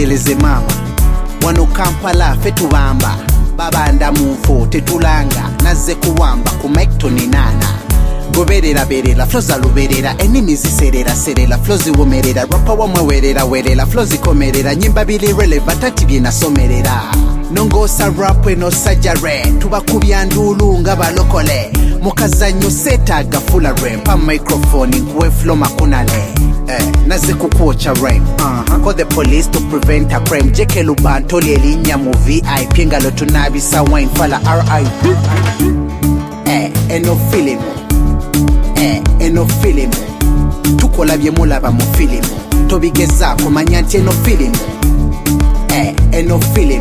tegereze mama wano Kampala fe tubamba babanda munfo tetulanga nazze kuwamba ku mic toninana goberera berera flows aluberera enimi ziserera serera flows womerera rapper wamwewerera werera flows komerera nyimba bili relevant ati binasomerera nongosa rap eno sajare tubakubya ndulu nga balokole mukazanyo setaga full rap pa microphone ngwe flow makunale naze kukocha rap call the police to prevent a crime jeke lubanto lelinya mu VIP ngalo tunabisa wine fala RIP eno film eno film tukola bye mulaba mu film tobigeza kumanya nti eno film eno film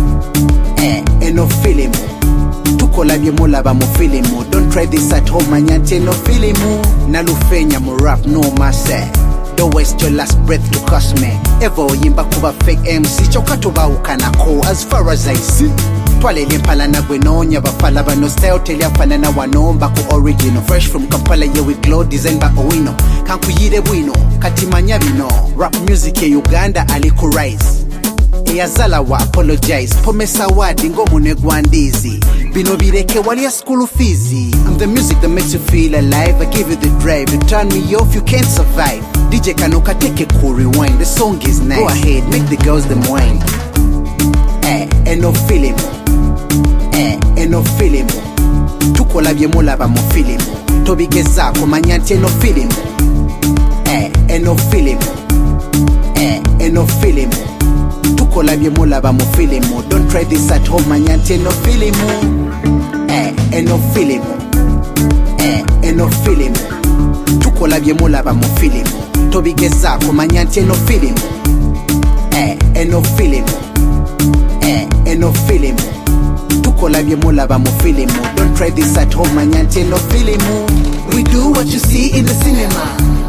eno film tukola bye mulaba mu film don't try this at home manya nti eno film nalufenya mu rap no mase don't waste your last breath to cost me ever yimba kuba fake MC choka tubawukanako as far as I see twalele mpala nagwe nonya bafala bano style telyafana na wanomba ku original fresh from Kampala yeah we glow design by Owino kankuyire bwino katimanya bino rap music ya Uganda aliku rise eyazala wa apologize pomesa wadi ngomune gwandizi bino bireke wali ya school fees I'm the music that makes you feel alive I give you the drive you turn me off you can't survive DJ Kanoka take a cool rewind the song is nice go ahead make the girls them wine eno film eno film tukola bye mulaba mu film tobigeza kumanya nti eno film eno film eno film tukola bye mulaba mu film don't try this at home manya nti eno film eno film eno film tukola bye mulaba mu film tobigeza kumanya nti eno film eno film eno film tukola bye mulaba mu film don't try this at home manya nti eno film we do what you see in the cinema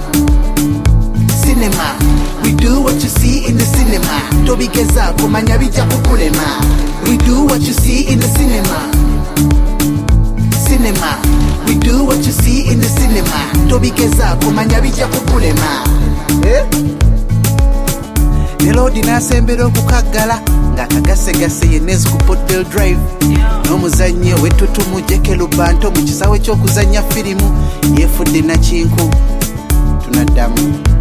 we do what you see in the cinema tobigeza kumanya bija kukulema we do what you see in the cinema we do what you see in the cinema tobigeza kumanya bija kukulema lelo dinasembera okukagala nga kagasegase yenezi ku Portdale Drive n'omuzannyo wetutumujeke lubanto mu kisawe ky'okuzannya firimu yefudde na kinku tunaddamu